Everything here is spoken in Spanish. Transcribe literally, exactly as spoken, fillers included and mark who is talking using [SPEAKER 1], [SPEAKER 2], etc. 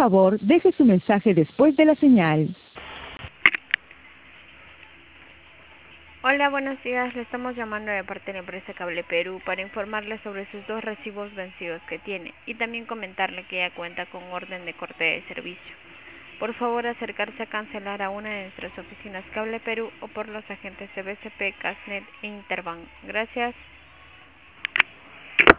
[SPEAKER 1] favor, deje su mensaje después de la señal.
[SPEAKER 2] Hola, buenos días. Le estamos llamando de parte de la empresa Cable Perú para informarle sobre sus dos recibos vencidos que tiene y también comentarle que ya cuenta con orden de corte de servicio. Por favor, acercarse a cancelar a una de nuestras oficinas Cable Perú o por los agentes de B C P, Casnet e Interbank. Gracias.